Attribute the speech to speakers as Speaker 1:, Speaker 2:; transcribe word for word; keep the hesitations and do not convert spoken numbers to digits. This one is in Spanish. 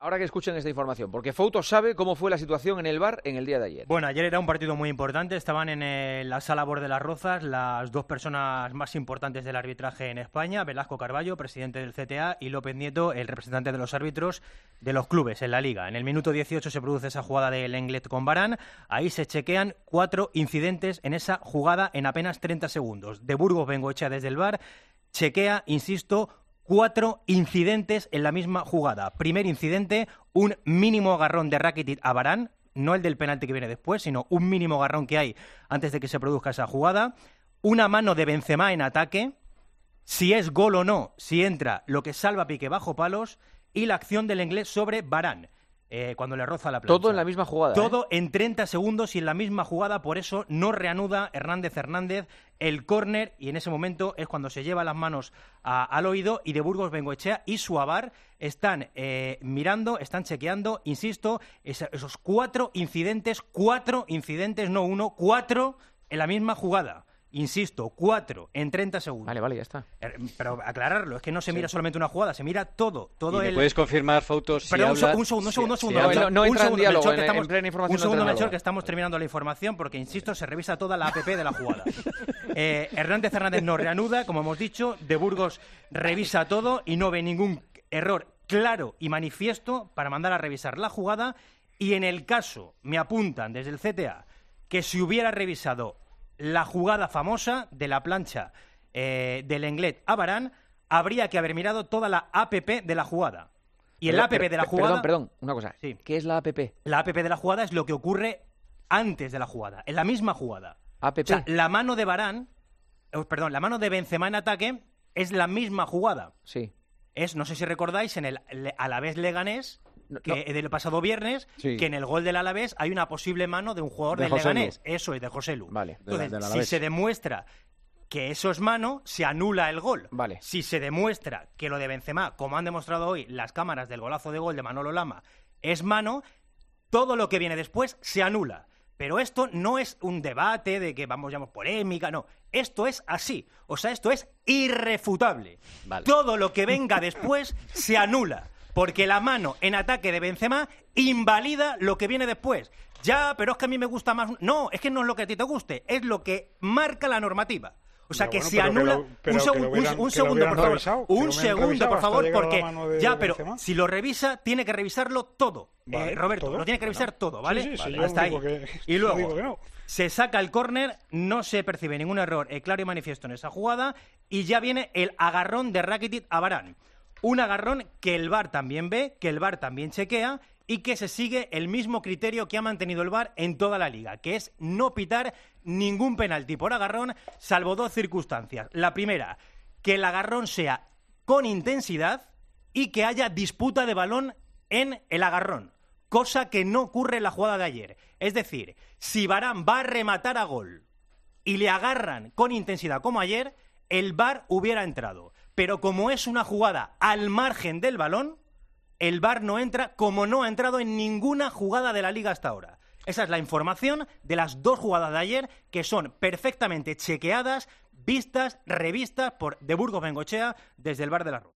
Speaker 1: Ahora que escuchen esta información, porque Fouto sabe cómo fue la situación en el V A R en el día de ayer.
Speaker 2: Bueno, ayer era un partido muy importante, estaban en eh, la sala Bor de las Rozas las dos personas más importantes del arbitraje en España, Velasco Carballo, presidente del C T A, y López Nieto, el representante de los árbitros de los clubes en la Liga. En el minuto dieciocho se produce esa jugada de Lenglet con Varane, ahí se chequean cuatro incidentes en esa jugada en apenas treinta segundos. De Burgos Bengoechea desde el V A R chequea, insisto, cuatro incidentes en la misma jugada. Primer incidente, un mínimo agarrón de Rakitic a Varane, no el del penalti que viene después, sino un mínimo agarrón que hay antes de que se produzca esa jugada. Una mano de Benzema en ataque, si es gol o no, si entra, lo que salva Piqué bajo palos, y la acción del inglés sobre Varane. Eh, cuando le roza la plancha.
Speaker 1: Todo en la misma jugada.
Speaker 2: Todo
Speaker 1: ¿eh?
Speaker 2: en treinta segundos y en la misma jugada, por eso no reanuda Hernández Hernández el córner, y en ese momento es cuando se lleva las manos a, al oído, y de Burgos Bengoechea y su A V A R están eh, mirando, están chequeando, insisto, esa, esos cuatro incidentes, cuatro incidentes, no uno, cuatro en la misma jugada. Insisto, cuatro en treinta segundos.
Speaker 1: Vale, vale, ya está.
Speaker 2: Pero aclararlo, es que no se mira sí. solamente una jugada, se mira todo. todo
Speaker 3: ¿Y
Speaker 2: el...
Speaker 3: me puedes confirmar, Fouto, si
Speaker 2: Pero
Speaker 3: habla...
Speaker 2: un, segundo, un segundo, un
Speaker 3: si,
Speaker 2: segundo.
Speaker 3: Si
Speaker 1: no, no entra en diálogo,
Speaker 2: Melchor,
Speaker 1: en,
Speaker 2: estamos,
Speaker 1: en plena información.
Speaker 2: Un segundo,
Speaker 1: no
Speaker 2: Melchor, que estamos terminando la información, porque, insisto, se revisa toda la app de la jugada. eh, Hernández Hernández no reanuda, como hemos dicho, de Burgos revisa todo y no ve ningún error claro y manifiesto para mandar a revisar la jugada, y en el caso, me apuntan desde el C T A, que si hubiera revisado la jugada famosa de la plancha eh, del Lenglet a Varane, habría que haber mirado toda la app de la jugada. Y el
Speaker 1: pero,
Speaker 2: app
Speaker 1: pero,
Speaker 2: de la jugada...
Speaker 1: Perdón, perdón, una cosa.
Speaker 2: Sí.
Speaker 1: ¿Qué es la app?
Speaker 2: La app de la jugada es lo que ocurre antes de la jugada, en la misma jugada.
Speaker 1: App.
Speaker 2: O sea, la mano de Varane, eh, perdón, la mano de Benzema en ataque es la misma jugada.
Speaker 1: Sí.
Speaker 2: Es, no sé si recordáis, en el Alavés Leganés, que
Speaker 1: no.
Speaker 2: del pasado viernes,
Speaker 1: sí.
Speaker 2: que en el gol del Alavés hay una posible mano de un jugador de del Leganés. Eso es, de Joselu.
Speaker 1: Vale.
Speaker 2: Entonces,
Speaker 3: de la, de
Speaker 2: si se demuestra que eso es mano, se anula el gol.
Speaker 1: Vale.
Speaker 2: Si se demuestra que lo de Benzema, como han demostrado hoy las cámaras del golazo de gol de Manolo Lama, es mano, todo lo que viene después se anula. Pero esto no es un debate de que vamos, llamamos polémica, no. Esto es así. O sea, esto es irrefutable.
Speaker 3: Vale.
Speaker 2: Todo lo que venga después se anula. Porque la mano en ataque de Benzema invalida lo que viene después. Ya, pero es que a mí me gusta más... No, es que no es lo que a ti te guste, es lo que marca la normativa. O sea,
Speaker 4: pero
Speaker 2: que
Speaker 4: bueno,
Speaker 2: se
Speaker 4: pero
Speaker 2: anula...
Speaker 4: que lo, pero
Speaker 2: un, segu
Speaker 4: que lo hubieran,
Speaker 2: un, un
Speaker 4: que lo
Speaker 2: segundo, por favor.
Speaker 4: Revisado,
Speaker 2: Un segundo, por favor, porque...
Speaker 4: De,
Speaker 2: ya,
Speaker 4: de
Speaker 2: pero
Speaker 4: Benzema.
Speaker 2: si lo revisa, tiene que revisarlo todo.
Speaker 4: Vale,
Speaker 2: eh, Roberto,
Speaker 4: todo.
Speaker 2: lo tiene que revisar
Speaker 4: Bueno.
Speaker 2: todo, ¿vale?
Speaker 4: Sí, sí, sí,
Speaker 2: vale.
Speaker 4: yo
Speaker 2: Hasta ahí.
Speaker 4: digo que,
Speaker 2: Y luego...
Speaker 4: digo que no.
Speaker 2: Se saca el córner, no se percibe ningún error eh, claro y manifiesto en esa jugada, y ya viene el agarrón de Rakitic a Varane. Un agarrón que el V A R también ve, que el V A R también chequea, y que se sigue el mismo criterio que ha mantenido el V A R en toda la Liga, que es no pitar ningún penalti por agarrón, salvo dos circunstancias. La primera, que el agarrón sea con intensidad y que haya disputa de balón en el agarrón, cosa que no ocurre en la jugada de ayer. Es decir, si Varane va a rematar a gol y le agarran con intensidad como ayer, el V A R hubiera entrado. Pero como es una jugada al margen del balón, el V A R no entra, como no ha entrado en ninguna jugada de la Liga hasta ahora. Esa es la información de las dos jugadas de ayer, que son perfectamente chequeadas, vistas, revistas por de Burgos Bengoechea desde el V A R de la Roca.